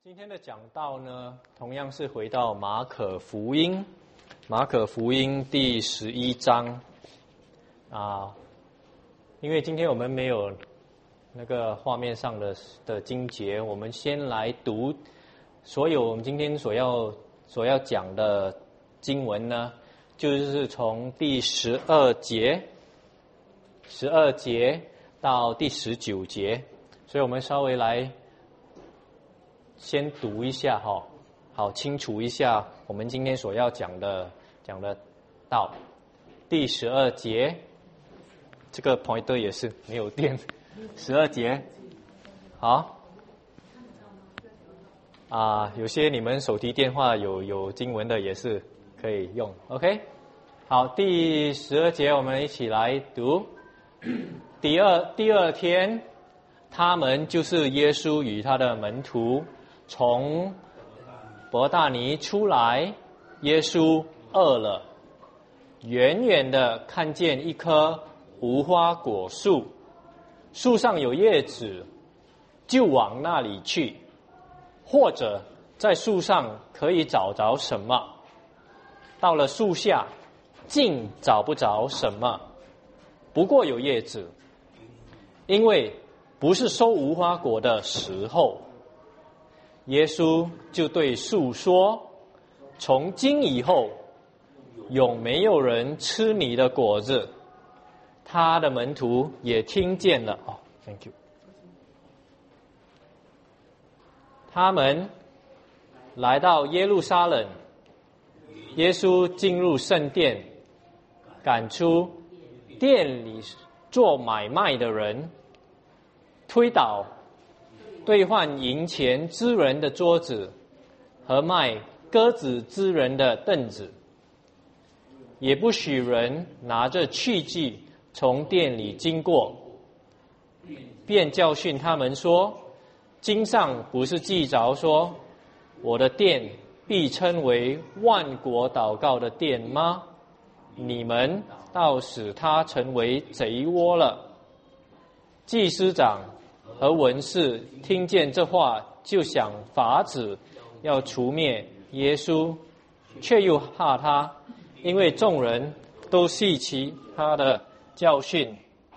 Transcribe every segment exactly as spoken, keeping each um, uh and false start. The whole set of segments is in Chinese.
今天的讲道呢，同样是回到马可福音，马可福音第十一章啊。因为今天我们没有那个画面上的的经节，我们先来读所有我们今天所要所要讲的经文呢，就是从第十二节，十二节到第十九节，所以我们稍微来先读一下哈，好清楚一下我们今天所要讲的讲的道。第十二节，这个 pointer 也是没有电。十二节，好啊，有些你们手提电话有有经文的也是可以用 ，OK。好，第十二节我们一起来读。第二第二天，他们就是耶稣与他的门徒从伯大尼出来，耶稣饿了，远远的看见一棵无花果树，树上有叶子，就往那里去，或者在树上可以找着什么。到了树下，竟找不着什么，不过有叶子，因为不是收无花果的时候。耶稣就对树说：从今以后，永没有人吃你的果子。他的门徒也听见了。哦 ，Thank you。他们来到耶路撒冷，耶稣进入圣殿，赶出店里做买卖的人，推倒兑换银钱之人的桌子和卖鸽子之人的凳子，也不许人拿着器具从店里经过，便教训他们说：经上不是记着说，我的殿必称为万国祷告的殿吗？你们倒使它成为贼窝了。祭司长和文士听见这话，就想法子要除灭耶稣，却又怕他，因为众人都细奇他的教训。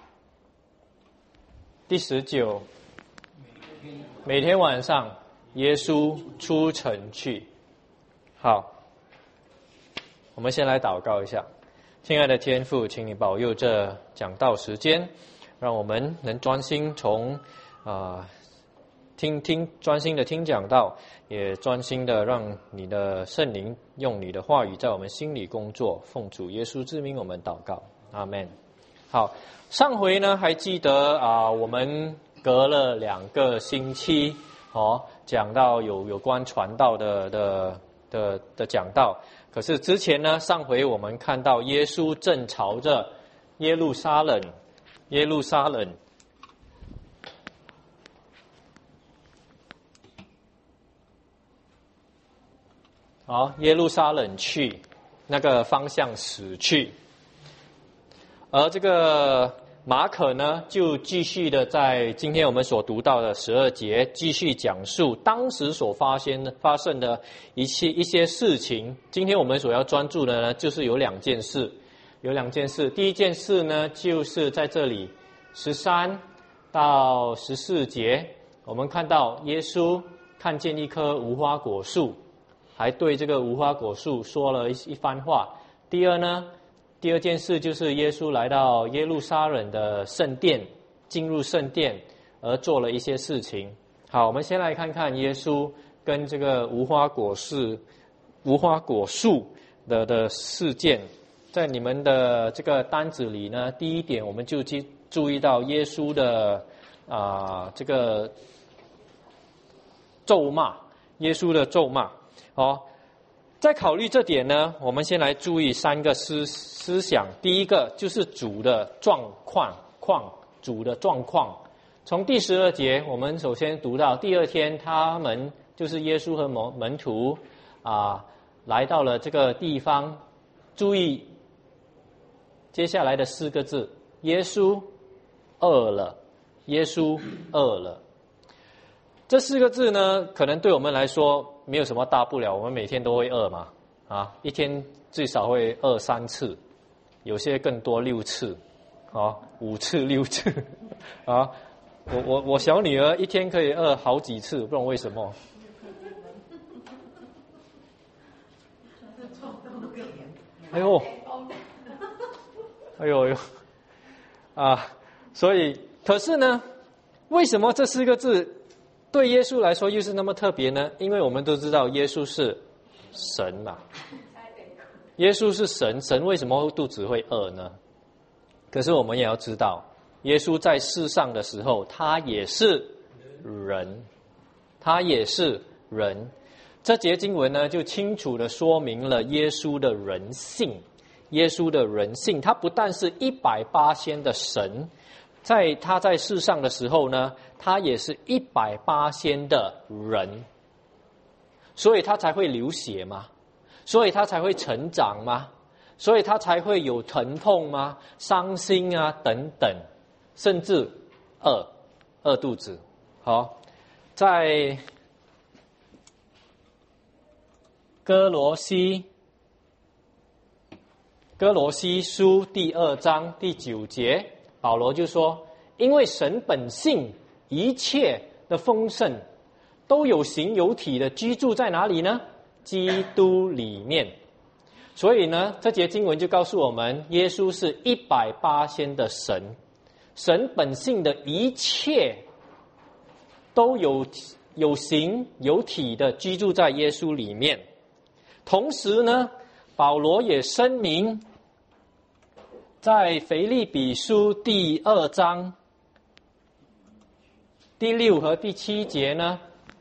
第十九，每天晚上耶稣出城去。好，我们先来祷告一下。亲爱的天父，请你保佑这讲道时间，让我们能专心从啊、呃、听听专心的听讲道，也专心的让你的圣灵用你的话语在我们心里工作。奉主耶稣之名我们祷告，阿们。好，上回呢还记得啊、呃，我们隔了两个星期哦，讲到有有关传道的的的的讲道。可是之前呢，上回我们看到耶稣正朝着耶路撒冷，耶路撒冷好，耶路撒冷去那个方向驶去。而这个马可呢，就继续的在今天我们所读到的十二节，继续讲述当时所发生的发生的一些一些事情。今天我们所要专注的呢，就是有两件事，有两件事。第一件事呢，就是在这里十三到十四节，我们看到耶稣看见一棵无花果树，还对这个无花果树说了一一番话。第二呢？第二件事就是耶稣来到耶路撒冷的圣殿，进入圣殿而做了一些事情。好，我们先来看看耶稣跟这个无花果树、无花果树的的事件。在你们的这个单子里呢，第一点我们就去注意到耶稣的啊、呃、这个咒骂，耶稣的咒骂。哦。在考虑这点呢，我们先来注意三个思思想。第一个就是主的状况，况主的状况。从第十二节，我们首先读到第二天，他们就是耶稣和门门徒啊，来到了这个地方。注意接下来的四个字：耶稣饿了。耶稣饿了。 这四个字呢，可能对我们来说没有什么大不了，我们每天都会饿嘛，啊，一天最少会饿三次，有些更多六次，啊，五次六次，啊，我我我小女儿一天可以饿好几次，不知道为什么。哎呦，哎呦呦，啊，所以可是呢，为什么这四个字对耶稣来说又是那么特别呢？因为我们都知道耶稣是神嘛，耶稣是神，神为什么肚子会饿呢？可是我们也要知道，耶稣在世上的时候，他也是人，他也是人。这节经文呢，就清楚地说明了耶稣的人性。耶稣的人性，他不但是一百八千的神，在他在世上的时候呢，他也是一百八千的人，所以他才会流血嘛，所以他才会成长嘛，所以他才会有疼痛吗？伤心啊等等，甚至饿饿肚子。好，在哥罗西哥罗西书第二章第九节，保罗就说：因为神本性一切的丰盛都有形有体的居住在哪里呢？基督里面。所以呢，这节经文就告诉我们，耶稣是一百八千的神，神本性的一切都有有形有体的居住在耶稣里面。同时呢，保罗也声明，在腓立比书第二章第六和第七节呢，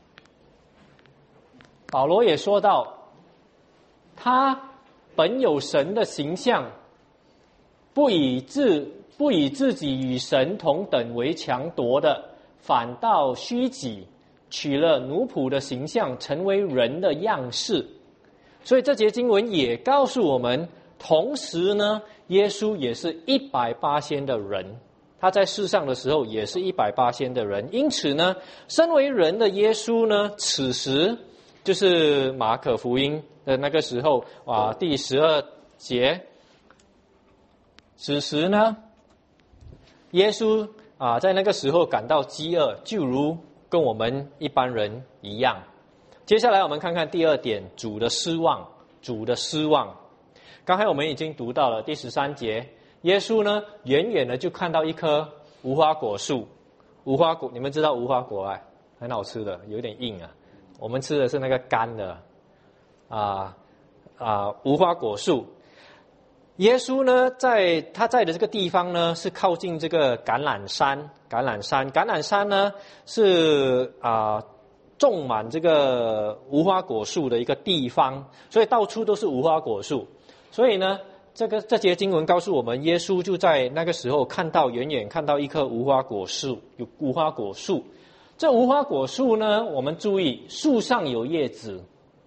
保罗也说到，他本有神的形象，不以自不以自己与神同等为强夺的，反倒虚己，取了奴仆的形象，成为人的样式。所以这节经文也告诉我们，同时呢，耶稣也是一百八千的人，他在世上的时候也是一百八千的人。因此呢，身为人的耶稣呢，此时就是马可福音的那个时候啊，第十二节，此时呢，耶稣啊在那个时候感到饥饿，就如跟我们一般人一样。接下来我们看看第二点，主的失望。主的失望，刚才我们已经读到了第十三节，耶稣呢远远的就看到一棵无花果树。无花果，你们知道无花果啊，很好吃的，有点硬啊。我们吃的是那个干的啊啊无花果树。耶稣呢，在他在的这个地方呢，是靠近这个橄榄山。橄榄山，橄榄山呢是啊。种满这个无花果树的一个地方，所以到处都是无花果树。所以呢，这个这节经文告诉我们，耶稣就在那个时候看到远远看到一棵无花果树，有无花果树。这无花果树呢，我们注意，树上有叶子，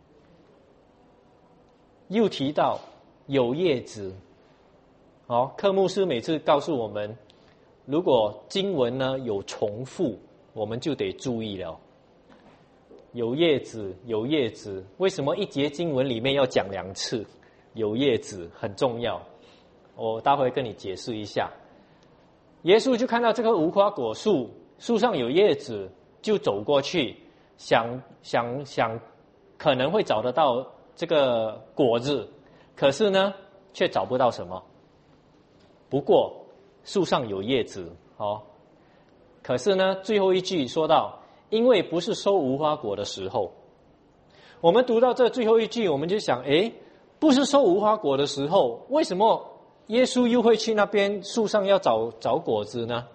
又提到有叶子。好，科牧师每次告诉我们，如果经文呢有重复，我们就得注意了。有叶子，有叶子，为什么一节经文里面要讲两次？有叶子很重要，我待会跟你解释一下。耶稣就看到这棵无花果树，树上有叶子，就走过去，想想想，可能会找得到这个果子，可是呢，却找不到什么。不过树上有叶子，哦，可是呢，最后一句说到，因为不是收无花果的时候。我们读到这最后一句，我们就想，诶，不是收无花果的时候，为什么耶稣又会去那边树上要找找果子呢？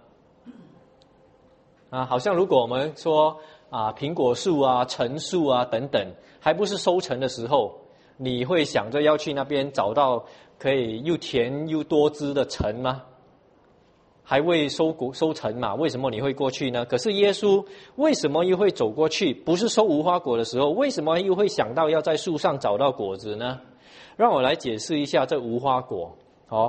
啊，好像如果我们说啊，苹果树啊、橙树啊等等，还不是收成的时候，你会想着要去那边找到可以又甜又多汁的橙吗？还未收果收成嘛，为什么你会过去呢？可是耶稣为什么又会走过去？不是收无花果的时候，为什么又会想到要在树上找到果子呢？让我来解释一下这无花果。哦，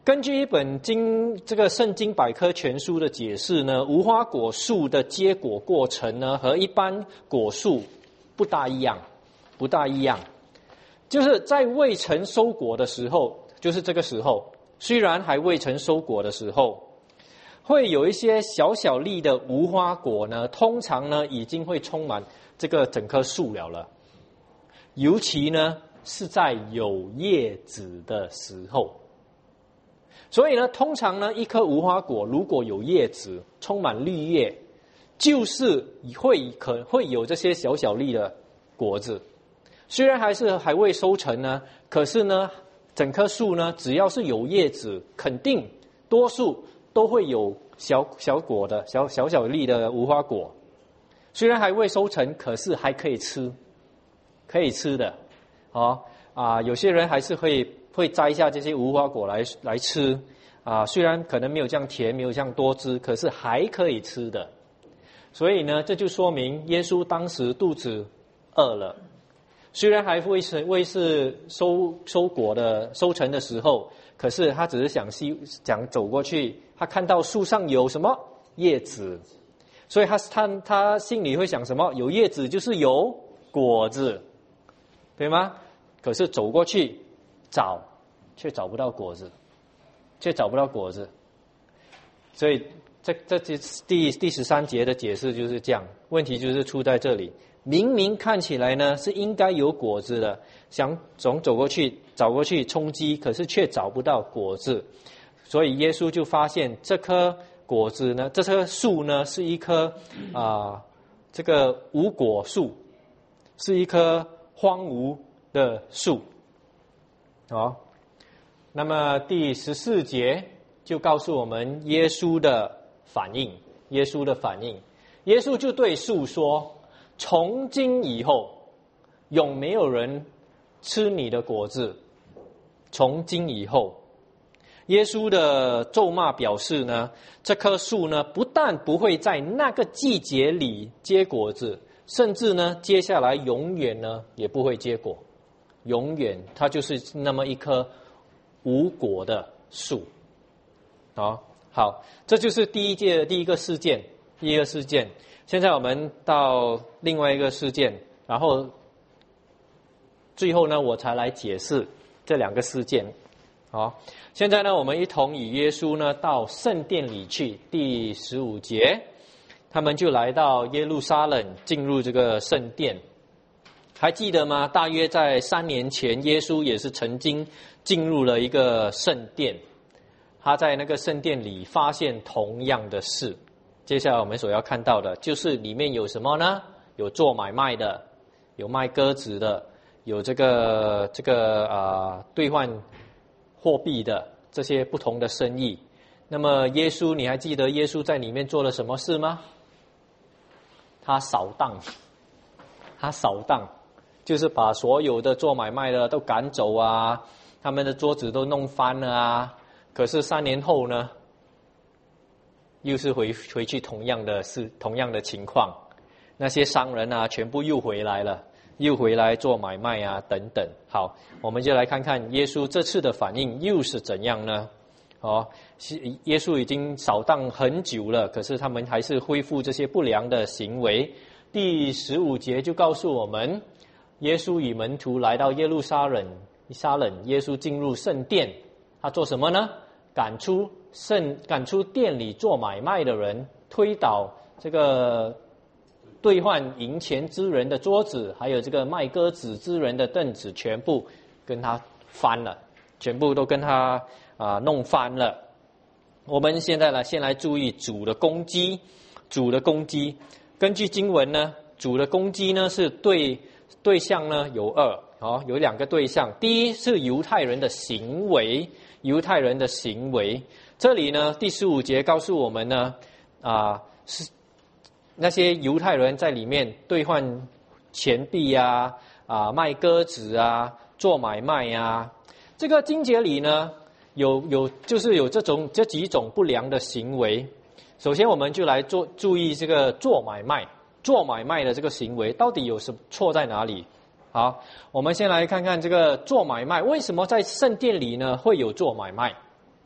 根据一本经这个圣经百科全书的解释呢，无花果树的结果过程呢，和一般果树不大一样，不大一样。就是在未曾收果的时候，就是这个时候，虽然还未曾收果的时候，会有一些小小粒的无花果呢，通常呢已经会充满这个整棵树了了。尤其呢是在有叶子的时候。所以呢，通常呢，一颗无花果如果有叶子，充满绿叶，就是会可会有这些小小粒的果子。虽然还是还未收成呢，可是呢，整棵树呢，只要是有叶子，肯定多数都会有小小果的小小小粒的无花果。虽然还未收成，可是还可以吃，可以吃的。哦啊，有些人还是会。会摘下这些无花果来来吃啊，虽然可能没有这样甜，没有这样多汁，可是还可以吃的。所以呢，这就说明耶稣当时肚子饿了，虽然还未是未是收收果的收成的时候，可是他只是想西想走过去，他看到树上有什么叶子，所以他他他心里会想什么？有叶子就是有果子，对吗？可是走过去找，却找不到果子，却找不到果子。所以这这第第十三节的解释就是这样，问题就是出在这里。明明看起来呢是应该有果子的，想总走过去找过去充饥，可是却找不到果子。所以耶稣就发现这棵果子呢，这棵树呢是一棵啊、呃、这个无果树，是一棵荒芜的树。好，那么第十四节就告诉我们耶稣的反应。耶稣的反应，耶稣就对树说：“从今以后，永没有人吃你的果子。”从今以后，耶稣的咒骂表示呢，这棵树呢，不但不会在那个季节里结果子，甚至呢，接下来永远呢也不会结果。永远，它就是那么一棵无果的树。好，好，这就是第一届第一个事件，第一个事件。现在我们到另外一个事件，然后最后呢，我才来解释这两个事件。好，现在呢，我们一同与耶稣呢到圣殿里去。第十五节，他们就来到耶路撒冷，进入这个圣殿。还记得吗？大约在三年前，耶稣也是曾经进入了一个圣殿，他在那个圣殿里发现同样的事。接下来我们所要看到的就是里面有什么呢？有做买卖的，有卖鸽子的，有这个这个啊、呃、兑换货币的这些不同的生意。那么耶稣，你还记得耶稣在里面做了什么事吗？他扫荡，他扫荡。就是把所有的做买卖的都赶走啊，他们的桌子都弄翻了啊。可是三年后呢，又是回回去同样的事，同样的情况。那些商人啊，全部又回来了，又回来做买卖啊，等等。好，我们就来看看耶稣这次的反应又是怎样呢？哦，耶稣已经扫荡很久了，可是他们还是恢复这些不良的行为。第十五节就告诉我们。耶稣与门徒来到耶路撒冷，撒冷，耶稣进入圣殿，他做什么呢？赶出圣，赶出店里做买卖的人，推倒这个兑换银钱之人的桌子，还有这个卖鸽子之人的凳子，全部跟他翻了，全部都跟他啊、呃、弄翻了。我们现在来先来注意主的攻击，主的攻击，根据经文呢，主的攻击呢是对。对象呢有二，哦，有两个对象。第一是犹太人的行为，犹太人的行为。这里呢，第十五节告诉我们呢，啊，是那些犹太人在里面兑换钱币啊，啊，卖鸽子啊，做买卖啊。这个经节里呢，有有就是有这种这几种不良的行为。首先，我们就来做注意这个做买卖。做买卖的这个行为到底有什么错在哪里？好，我们先来看看这个做买卖，为什么在圣殿里呢会有做买卖？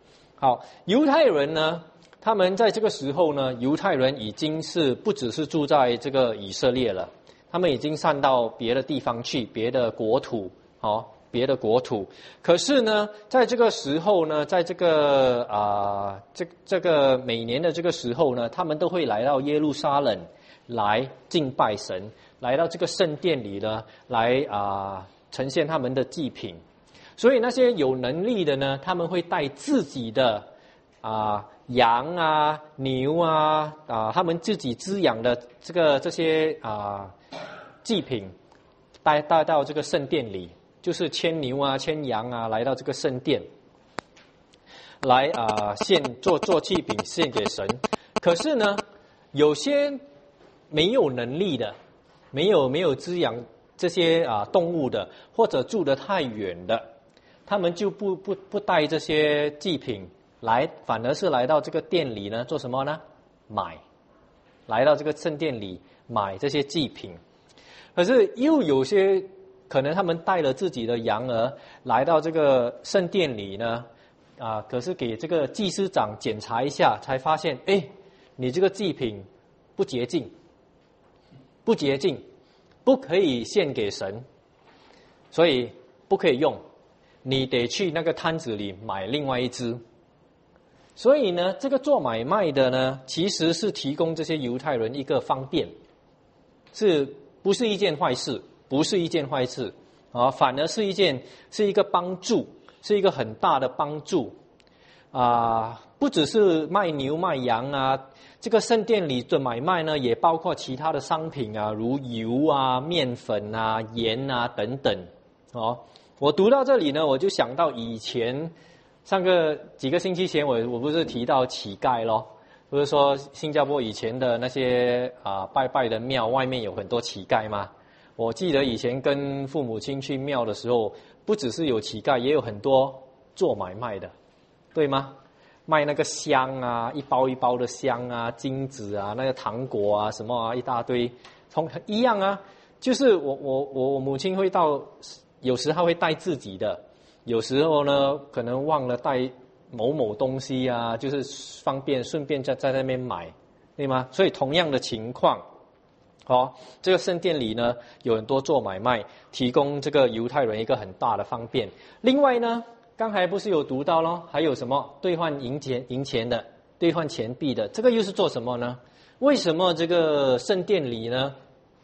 好，犹太人呢，他们在这个时候呢，犹太人已经是不只是住在这个以色列了，他们已经散到别的地方去，别的国土，好，别的国土。可是呢，在这个时候呢，在这个啊、呃，这这个每年的这个时候呢，他们都会来到耶路撒冷来敬拜神，来到这个圣殿里呢，来啊、呃、呈现他们的祭品。所以那些有能力的呢，他们会带自己的啊、呃、羊啊、牛啊啊、呃，他们自己滋养的这个这些啊、呃、祭品，带带到这个圣殿里。就是牵牛啊、牵羊啊，来到这个圣殿，来啊、呃、献做做祭品献给神。可是呢，有些没有能力的，没有没有滋养这些啊、呃、动物的，或者住得太远的，他们就不不不带这些祭品来，反而是来到这个店里呢，做什么呢？买，来到这个圣殿里买这些祭品。可是又有些。可能他们带了自己的羊儿来到这个圣殿里呢，啊，可是给这个祭司长检查一下，才发现，哎，你这个祭品不洁净，不洁净，不可以献给神，所以不可以用，你得去那个摊子里买另外一只。所以呢，这个做买卖的呢，其实是提供这些犹太人一个方便，是不是一件坏事？不是一件坏事啊，反而是一件是一个帮助，是一个很大的帮助啊！不只是卖牛卖羊啊，这个圣殿里的买卖呢，也包括其他的商品啊，如油啊、面粉啊、盐啊等等。哦，我读到这里呢，我就想到以前上个几个星期前我，我我不是提到乞丐咯，不是说新加坡以前的那些啊拜拜的庙外面有很多乞丐吗？我记得以前跟父母亲去庙的时候，不只是有乞丐，也有很多做买卖的，对吗？卖那个香啊，一包一包的香啊，金子啊，那个糖果啊，什么啊，一大堆，同一样啊。就是我我我我母亲会到，有时她会带自己的，有时候呢可能忘了带某某东西啊，就是方便顺便在在那边买，对吗？所以同样的情况。哦，这个圣殿里呢，有很多做买卖，提供这个犹太人一个很大的方便。另外呢，刚才不是有读到咯，还有什么兑换银钱、银钱的，兑换钱币的，这个又是做什么呢？为什么这个圣殿里呢？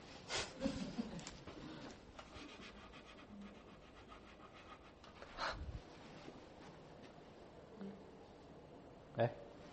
哎。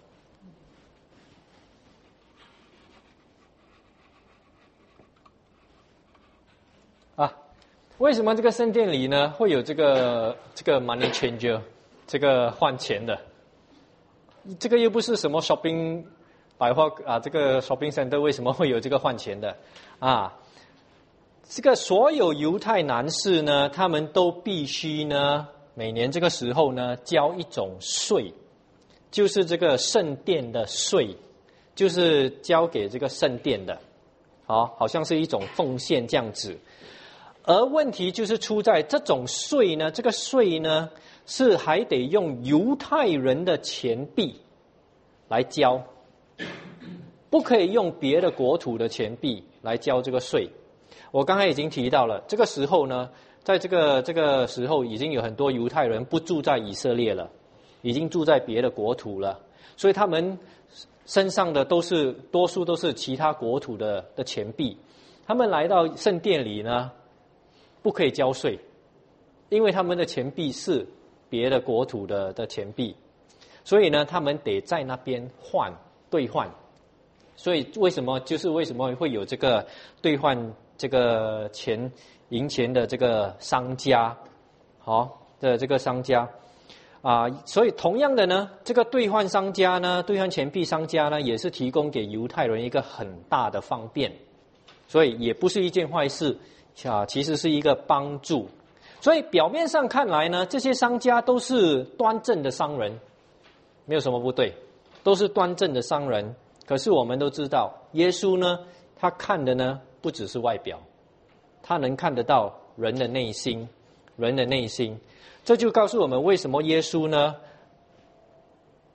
啊，为什么这个圣殿里呢会有这个这个 money changer， 这个换钱的？这个又不是什么 shopping 百货啊，这个 shopping center 为什么会有这个换钱的？啊，这个所有犹太男士呢，他们都必须呢，每年这个时候呢，交一种税，就是这个圣殿的税，就是交给这个圣殿的，好，好像是一种奉献这样子。而问题就是出在这种税呢，这个税呢是还得用犹太人的钱币来交，不可以用别的国土的钱币来交这个税。我刚才已经提到了，这个时候呢，在这个这个时候已经有很多犹太人不住在以色列了，已经住在别的国土了，所以他们身上的都是多数都是其他国土的的钱币，他们来到圣殿里呢，不可以交税，因为他们的钱币是别的国土的的钱币，所以呢，他们得在那边换兑换。所以为什么就是为什么会有这个兑换这个钱银钱的这个商家，好的这个商家啊，所以同样的呢，这个兑换商家呢，兑换钱币商家呢，也是提供给犹太人一个很大的方便，所以也不是一件坏事。啊，其实是一个帮助，所以表面上看来呢，这些商家都是端正的商人，没有什么不对，都是端正的商人。可是我们都知道，耶稣呢，他看的呢不只是外表，他能看得到人的内心，人的内心。这就告诉我们为什么耶稣呢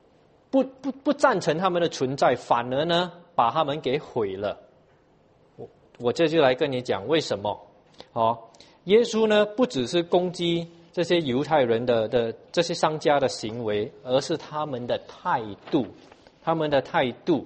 不不不赞成他们的存在，反而呢把他们给毁了。我我这就来跟你讲为什么。哦，耶稣呢不只是攻击这些犹太人的的这些商家的行为，而是他们的态度，他们的态度。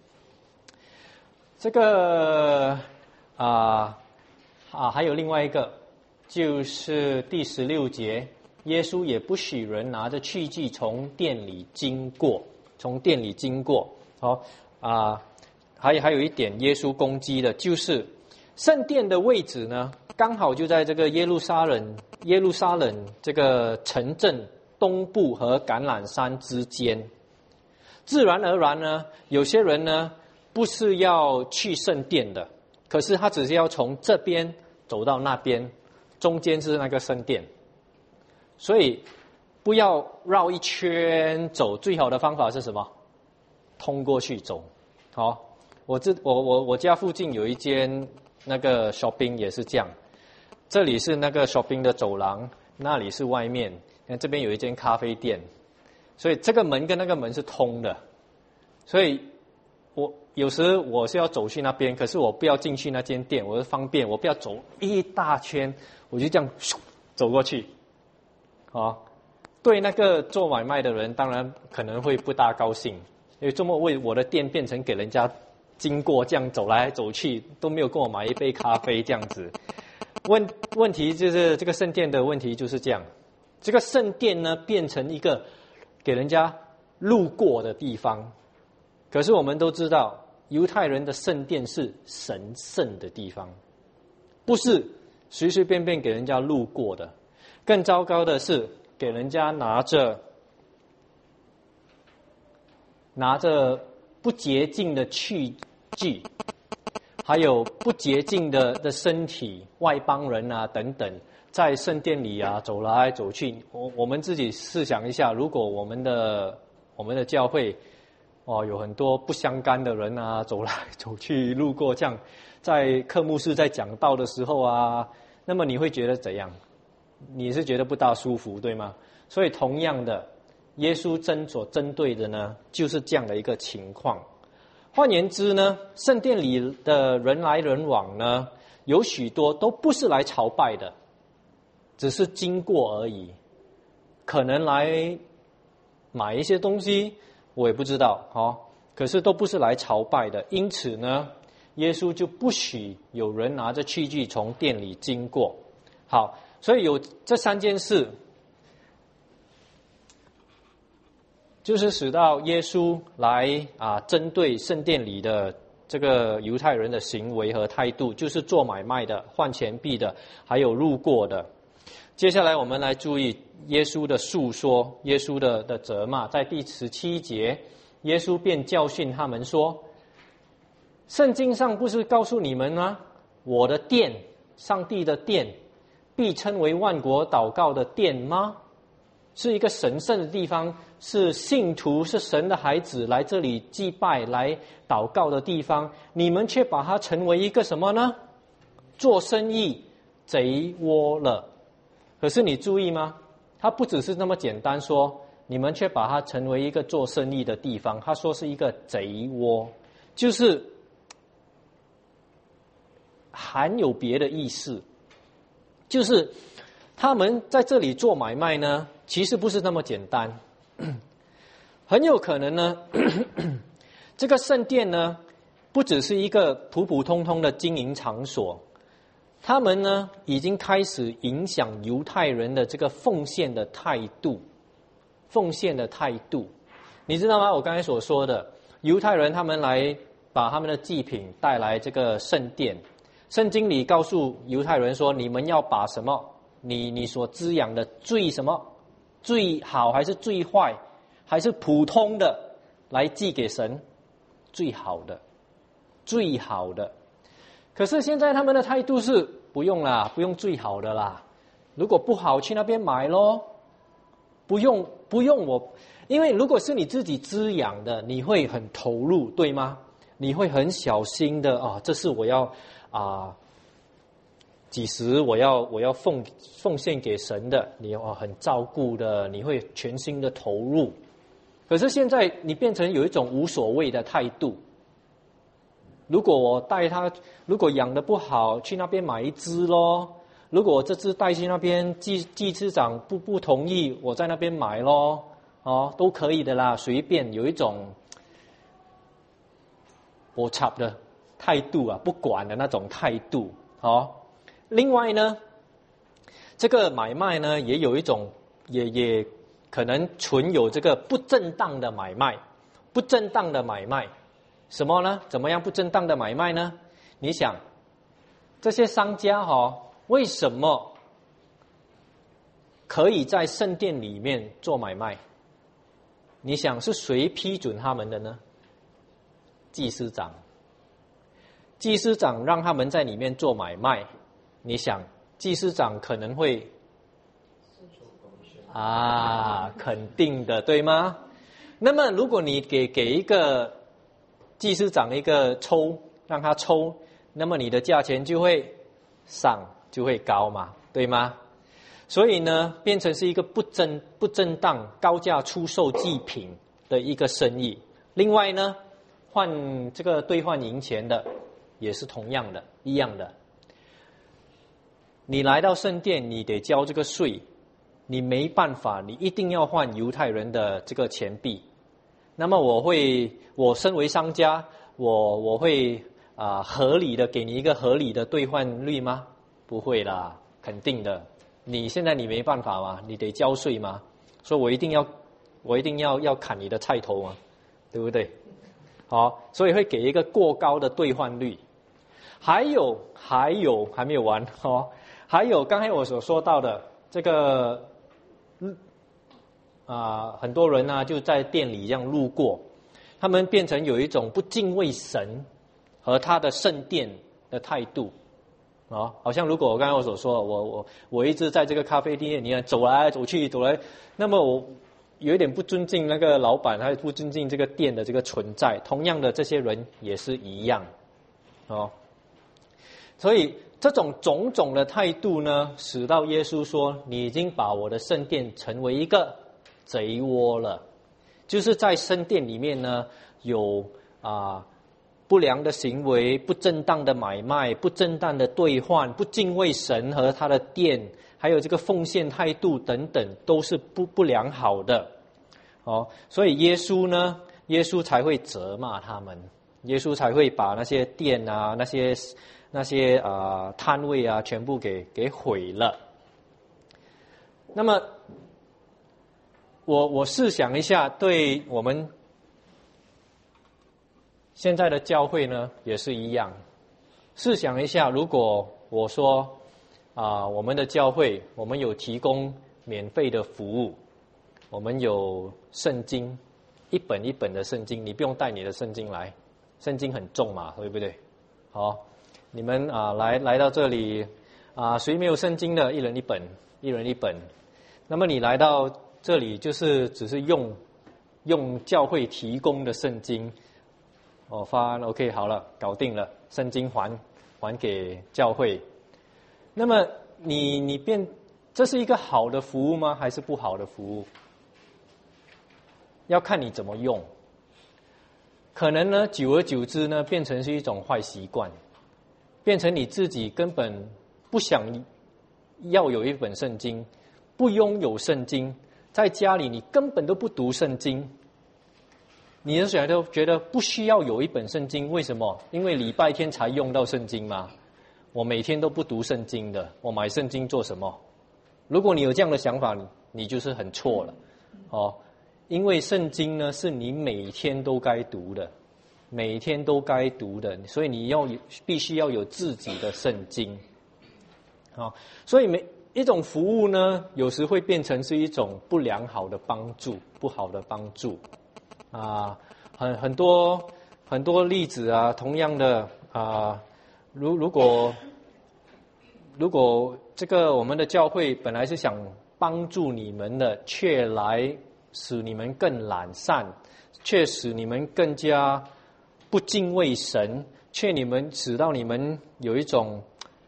这个啊啊还有另外一个，就是第十六节，耶稣也不许人拿着器具从店里经过，从店里经过。好啊，还有还有一点，耶稣攻击的就是圣殿的位置呢，刚好就在这个耶路撒冷耶路撒冷这个城镇东部和橄榄山之间。自然而然呢，有些人呢不是要去圣殿的，可是他只是要从这边走到那边，中间是那个圣殿。所以不要绕一圈走，最好的方法是什么？通过去走。好，我这我我我家附近有一间那个 shopping 也是这样，这里是那个 shopping 的走廊，那里是外面，看这边有一间咖啡店，所以这个门跟那个门是通的，所以我有时我是要走去那边，可是我不要进去那间店，我是方便，我不要走一大圈，我就这样咻走过去。啊，对那个做买卖的人当然可能会不大高兴，因为这么为我的店变成给人家经过这样走来走去，都没有跟我买一杯咖啡这样子。问问题就是这个圣殿的问题就是这样，这个圣殿呢变成一个给人家路过的地方。可是我们都知道，犹太人的圣殿是神圣的地方，不是随随便便给人家路过的。更糟糕的是，给人家拿着拿着不洁净的器具，还有不洁净的的身体，外邦人啊等等，在圣殿里啊走来走去。我我们自己试想一下，如果我们的我们的教会哦有很多不相干的人啊走来走去路过，这样在科目室在讲道的时候啊，那么你会觉得怎样？你是觉得不大舒服，对吗？所以同样的，耶稣针所针对的呢，就是这样的一个情况。换言之呢，圣殿里的人来人往呢，有许多都不是来朝拜的，只是经过而已，可能来买一些东西，我也不知道，哦，可是都不是来朝拜的。因此呢，耶稣就不许有人拿着器具从店里经过。好。所以有这三件事，就是使到耶稣来啊，针对圣殿里的这个犹太人的行为和态度，就是做买卖的、换钱币的，还有路过的。接下来我们来注意耶稣的述说，耶稣的的责骂，在第十七节，耶稣便教训他们说：“圣经上不是告诉你们吗？我的殿，上帝的殿。”必称为万国祷告的殿吗？是一个神圣的地方，是信徒，是神的孩子来这里祭拜、来祷告的地方。你们却把它成为一个什么呢？做生意贼窝了。可是你注意吗？他不只是那么简单说，你们却把它成为一个做生意的地方。他说是一个贼窝，就是含有别的意思。就是他们在这里做买卖呢，其实不是那么简单，很有可能呢，这个圣殿呢，不只是一个普普通通的经营场所，他们呢已经开始影响犹太人的这个奉献的态度，奉献的态度，你知道吗？我刚才所说的，犹太人他们来把他们的祭品带来这个圣殿。圣经里告诉犹太人说，你们要把什么你你所滋养的最什么最好还是最坏还是普通的来寄给神，最好的最好的。可是现在他们的态度是不用啦，不用最好的啦，如果不好去那边买咯，不用不用我，因为如果是你自己滋养的，你会很投入，对吗？你会很小心的啊，这是我要啊，几时我要我要奉奉献给神的，你要很照顾的，你会全心的投入。 可是现在你变成有一种无所谓的态度。如果我带他，如果养得不好，去那边买一只咯。如果我这只带去那边，技技师长不不同意，我在那边买咯，哦，都可以的啦，随便。有一种我插的态度啊，不管的那种态度。哦，另外呢，这个买卖呢，也有一种，也也可能存有这个不正当的买卖，不正当的买卖。什么呢？怎么样不正当的买卖呢？你想，这些商家哈、哦，为什么可以在圣殿里面做买卖？你想是谁批准他们的呢？祭司长。祭司长让他们在里面做买卖，你想，祭司长可能会啊，肯定的，对吗？那么如果你给给一个祭司长一个抽，让他抽，那么你的价钱就会上，就会高嘛，对吗？所以呢，变成是一个不正不正当高价出售祭品的一个生意。另外呢，换这个兑换银钱的也是同样的，一样的。你来到圣殿，你得交这个税，你没办法，你一定要换犹太人的这个钱币。那么我会，我身为商家，我我会啊、呃、合理的给你一个合理的兑换率吗？不会啦，肯定的。你现在你没办法嘛，你得交税嘛，所以我一定要我一定要要砍你的菜头嘛，对不对？好，所以会给一个过高的兑换率。还有还有还没有完哦，还有刚才我所说到的这个。嗯啊、呃，很多人呢、啊、就在店里这样路过，他们变成有一种不敬畏神和他的圣殿的态度啊、哦，好像如果我刚才我所说，我我我一直在这个咖啡店，你看走来走去走来，那么我有一点不尊敬那个老板，还不尊敬这个店的这个存在。同样的，这些人也是一样哦，所以这种种种的态度呢，使到耶稣说：“你已经把我的圣殿成为一个贼窝了。”就是在圣殿里面呢，有啊、呃、不良的行为、不正当的买卖、不正当的兑换、不敬畏神和他的殿，还有这个奉献态度等等，都是不不良好的。哦，所以耶稣呢，耶稣才会责骂他们，耶稣才会把那些店啊、那些那些啊、呃、摊位啊，全部给给毁了。那么，我我试想一下，对我们现在的教会呢，也是一样。试想一下，如果我说啊、呃，我们的教会，我们有提供免费的服务，我们有圣经，一本一本的圣经，你不用带你的圣经来，圣经很重嘛，对不对？好，你们啊、呃、来来到这里啊、呃，谁没有圣经的，一人一本，一人一本。那么你来到这里，就是只是用用教会提供的圣经，哦，发 OK 好了，搞定了，圣经还还给教会。那么你你变，这是一个好的服务吗？还是不好的服务？要看你怎么用。可能呢，久而久之呢，变成是一种坏习惯，变成你自己根本不想要有一本圣经，不拥有圣经，在家里你根本都不读圣经，你就想都觉得不需要有一本圣经，为什么？因为礼拜天才用到圣经嘛，我每天都不读圣经的，我买圣经做什么？如果你有这样的想法，你就是很错了，哦。因为圣经呢，是你每天都该读的，每天都该读的，所以你要必须要有自己的圣经，啊，所以每一种服务呢，有时会变成是一种不良好的帮助，不好的帮助，啊，很很多很多例子啊，同样的啊，如如果如果这个我们的教会本来是想帮助你们的，却来使你们更懒散，却使你们更加不敬畏神，却你们使到你们有一种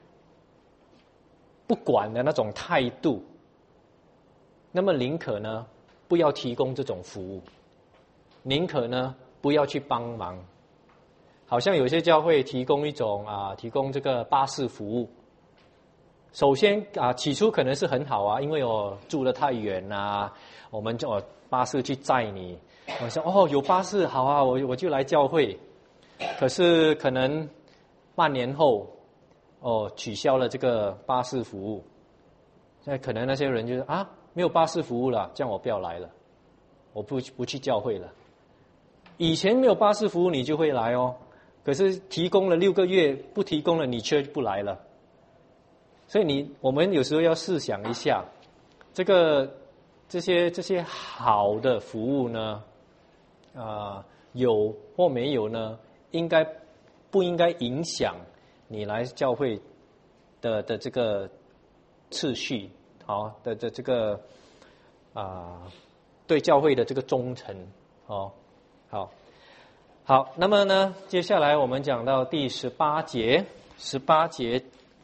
不管的那种态度，那么宁可呢不要提供这种服务， 宁可呢不要去帮忙。好像有些教会提供一种啊，提供这个巴士服务。首先啊，起初可能是很好啊，因为我住得太远啊，我们就巴士去载你。我说哦，有巴士好啊，我我就来教会。可是可能半年后，哦，取消了这个巴士服务。那可能那些人就是啊，没有巴士服务了，这样我不要来了，我不不去教会了。以前没有巴士服务，你就会来哦。可是提供了六个月，不提供了，你却不来了。所以你我们有时候要试想一下，这个这些这些好的服务呢，啊、呃、有或没有呢，应该不应该影响你来教会的的这个次序，好的的这个啊、呃、对教会的这个忠诚，哦，好。好，那么呢，接下来我们讲到第十八节，十八节，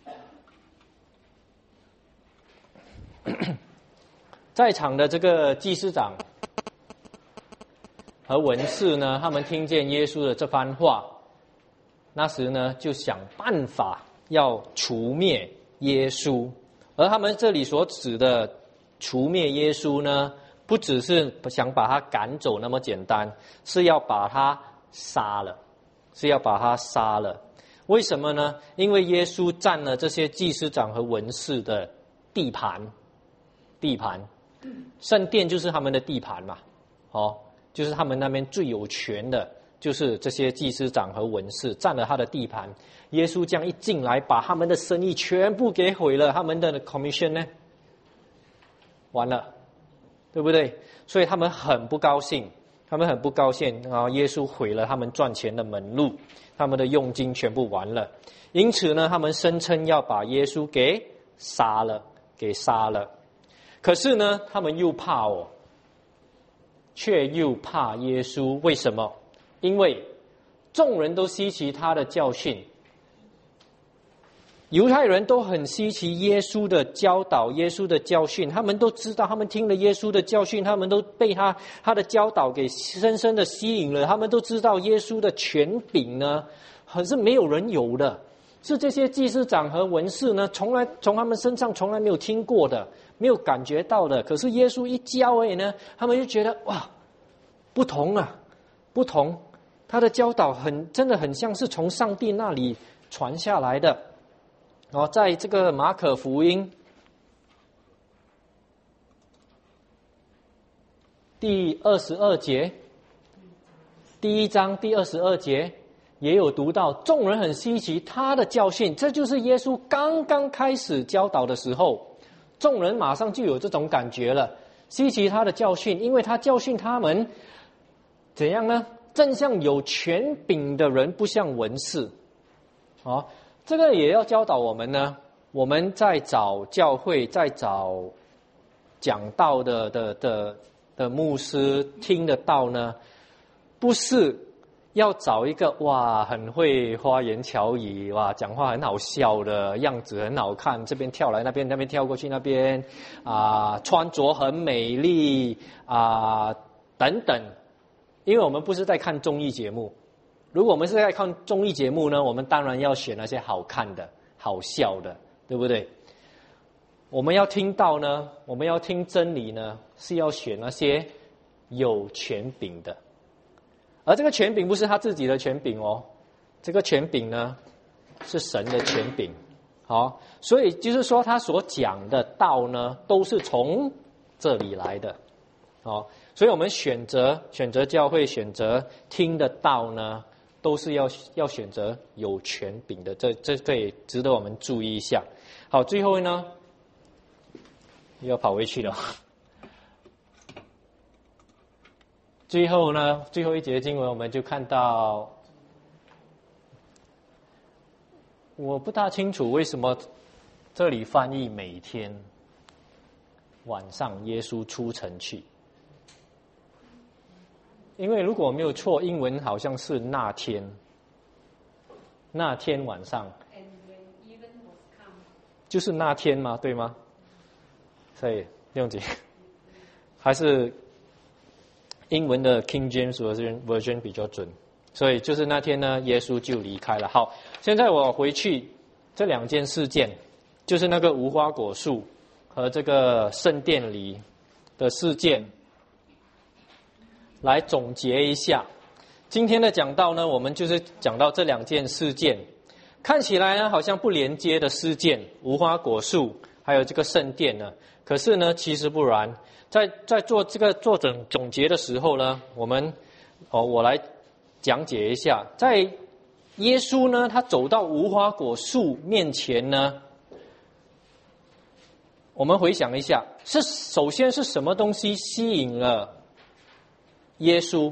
在场的这个祭司长和文士呢，他们听见耶稣的这番话，那时呢就想办法要除灭耶稣，而他们这里所指的除灭耶稣呢，不只是想把他赶走那么简单，是要把他杀了，是要把他杀了。为什么呢？因为耶稣占了这些祭司长和文士的地盘，地盘，圣殿就是他们的地盘嘛，哦，就是他们那边最有权的，就是这些祭司长和文士占了他的地盘。耶稣这样一进来，把他们的生意全部给毁了，他们的 commission 呢，完了，对不对？所以他们很不高兴。他们很不高兴啊！耶稣毁了他们赚钱的门路，他们的佣金全部完了。因此呢，他们声称要把耶稣给杀了，给杀了。可是呢，他们又怕我，却又怕耶稣。为什么？因为众人都稀奇他的教训。犹太人都很稀奇耶稣的教导，耶稣的教训，他们都知道，他们听了耶稣的教训，他们都被他他的教导给深深的吸引了。他们都知道耶稣的权柄呢，可是没有人有的，是这些祭司长和文士呢，从来从他们身上从来没有听过的，没有感觉到的。可是耶稣一教哎呢，他们就觉得哇，不同啊，不同，他的教导很真的很像是从上帝那里传下来的。哦，在这个马可福音第二十二节，第一章第二十二节也有读到，众人很稀奇他的教训。这就是耶稣刚刚开始教导的时候，众人马上就有这种感觉了，稀奇他的教训，因为他教训他们怎样呢？正像有权柄的人，不像文士。哦，这个也要教导我们呢。我们在找教会，在找讲道的的的的牧师听得到呢，不是要找一个哇很会花言巧语，哇讲话很好笑的样子很好看，这边跳来那边，那边跳过去那边啊、呃，穿着很美丽啊、呃、等等。因为我们不是在看综艺节目。如果我们是在看综艺节目呢，我们当然要选那些好看的、好笑的，对不对？我们要听到呢，我们要听真理呢，是要选那些有权柄的。而这个权柄不是他自己的权柄哦，这个权柄呢是神的权柄。好，所以就是说他所讲的道呢，都是从这里来的。好，所以我们选择选择教会，选择听的道呢，都是要要选择有权柄的，这这个也值得我们注意一下。好，最后呢，又要跑回去了。最后呢，最后一节经文我们就看到，我不大清楚为什么这里翻译每天晚上耶稣出城去。因为如果我没有错，英文好像是那天，那天晚上，就是那天吗？对吗？所以不用紧，还是英文的 King James Version Version 比较准。所以就是那天呢，耶稣就离开了。好，现在我回去这两件事件，就是那个无花果树和这个圣殿里的事件，来总结一下。今天的讲道呢，我们就是讲到这两件事件，看起来呢好像不连接的事件，无花果树还有这个圣殿呢，可是呢其实不然。在在做这个做总总结的时候呢，我们哦我来讲解一下，在耶稣呢他走到无花果树面前呢，我们回想一下，是首先是什么东西吸引了耶稣？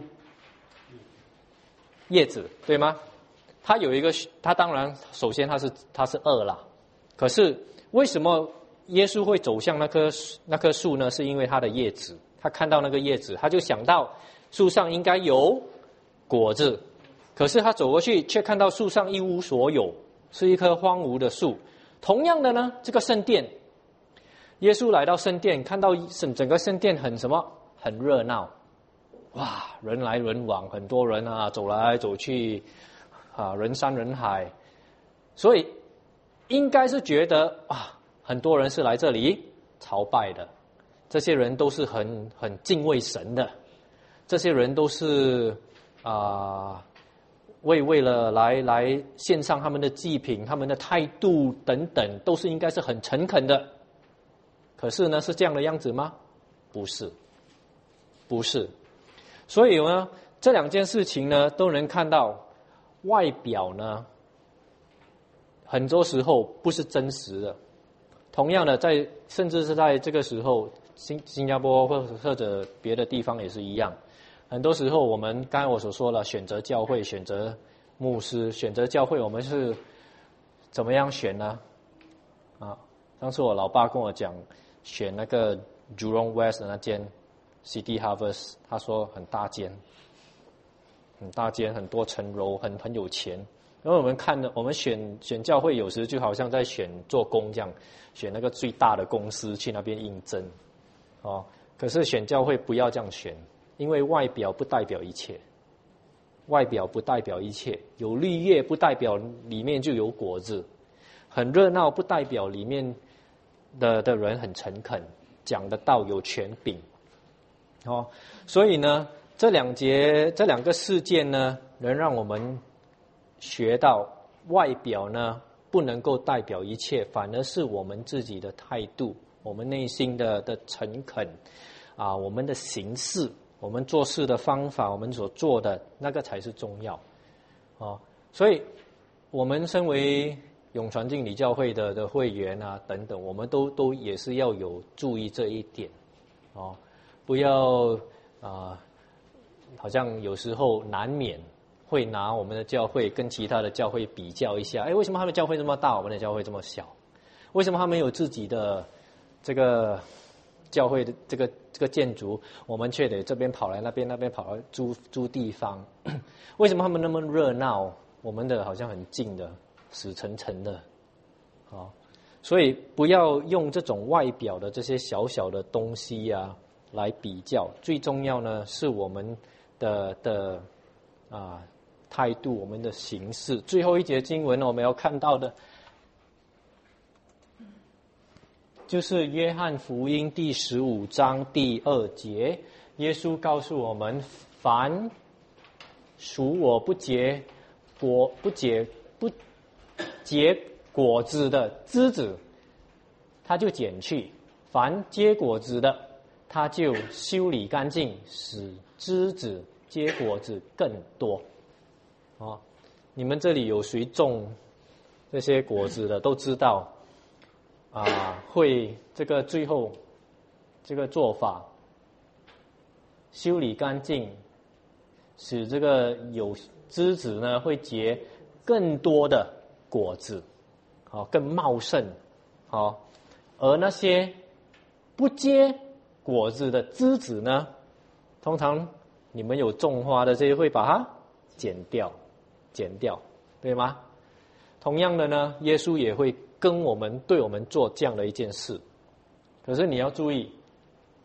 叶子，对吗？他有一个，他当然首先他是他是饿了，可是为什么耶稣会走向那棵那棵树呢？是因为它的叶子，他看到那个叶子，他就想到树上应该有果子，可是他走过去却看到树上一无所有，是一棵荒芜的树。同样的呢，这个圣殿，耶稣来到圣殿，看到整整个圣殿很什么？很热闹。哇，人来人往，很多人啊，走来走去，啊，人山人海，所以应该是觉得啊，很多人是来这里朝拜的，这些人都是很很敬畏神的，这些人都是啊，为为了来来献上他们的祭品，他们的态度等等，都是应该是很诚恳的。可是呢，是这样的样子吗？不是，不是。所以呢，这两件事情呢，都能看到外表呢，很多时候不是真实的。同样的，在甚至是在这个时候，新新加坡或或者别的地方也是一样。很多时候，我们刚才我所说了，选择教会、选择牧师、选择教会，我们是怎么样选呢？啊，当时我老爸跟我讲，选那个 Jurong West 的那间City Harvest， 他说很大间，很大间，很多层楼，很很有钱。因为我们看的，我们选选教会，有时就好像在选做工这样，选那个最大的公司去那边应征，哦。可是选教会不要这样选，因为外表不代表一切，外表不代表一切，有绿叶不代表里面就有果子，很热闹不代表里面的的人很诚恳，讲得到有权柄。哦，所以呢，这两节这两个事件呢，能让我们学到外表呢不能够代表一切，反而是我们自己的态度，我们内心的的诚恳啊，我们的行事，我们做事的方法，我们所做的那个才是重要。哦，所以我们身为永传敬礼教会的的会员啊等等，我们都都也是要有注意这一点。哦。不要啊、呃，好像有时候难免会拿我们的教会跟其他的教会比较一下。哎，为什么他们教会这么大，我们的教会这么小？为什么他们有自己的这个教会的这个这个建筑，我们却得这边跑来那边，那边跑来租租地方？为什么他们那么热闹，我们的好像很静的，死沉沉的？好，所以不要用这种外表的这些小小的东西啊来比较，最重要呢是我们的的啊态度，我们的行事。最后一节经文我们要看到的，就是约翰福音第十五章第二节，耶稣告诉我们：凡属我不结果不结不结果子的枝子，他就剪去；凡结果子的，他就修理干净，使枝子结果子更多。哦，你们这里有谁种这些果子的，都知道啊，会这个最后这个做法，修理干净，使这个有枝子呢会结更多的果子，好，更茂盛，好，而那些不结果子的枝子呢，通常你们有种花的这些会把它剪掉，剪掉，对吗？同样的呢，耶稣也会跟我们对我们做这样的一件事。可是你要注意，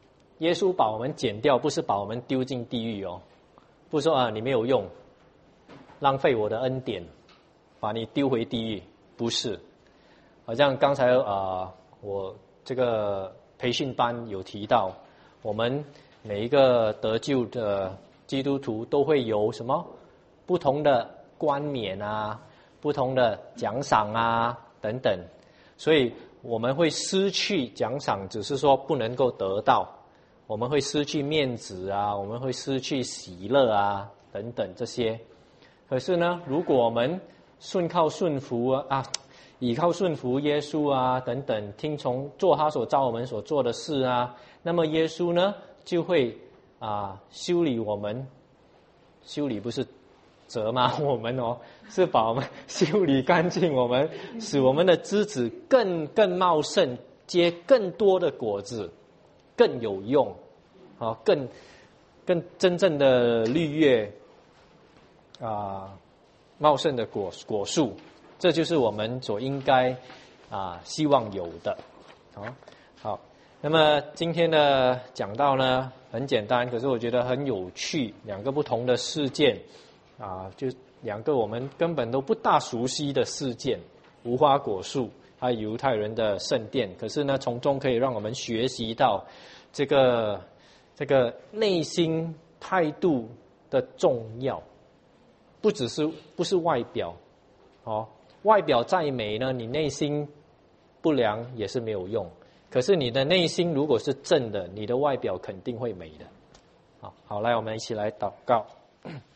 耶稣把我们剪掉，不是把我们丢进地狱哦，不是说啊你没有用，浪费我的恩典，把你丢回地狱，不是。好像刚才啊、呃、我这个培训班有提到，我们每一个得救的基督徒都会有什么不同的冠冕啊，不同的奖赏啊等等，所以我们会失去奖赏，只是说不能够得到，我们会失去面子啊，我们会失去喜乐啊等等这些。可是呢，如果我们顺靠顺服啊，啊倚靠顺服耶稣啊等等，听从做他所召我们所做的事啊，那么耶稣呢就会啊修理我们，修理不是责骂我们哦，是把我们修理干净，我们使我们的枝子更更茂盛，结更多的果子，更有用，啊，更更真正的绿叶啊，茂盛的果果树，这就是我们所应该啊希望有的。好，好，那么今天的讲道呢很简单，可是我觉得很有趣，两个不同的事件。啊，就两个我们根本都不大熟悉的事件，无花果树还有犹太人的圣殿。可是呢，从中可以让我们学习到这个这个内心态度的重要，不只是不是外表，哦，外表再美呢，你内心不良也是没有用。可是你的内心如果是正的，你的外表肯定会美的。好，好，来，我们一起来祷告。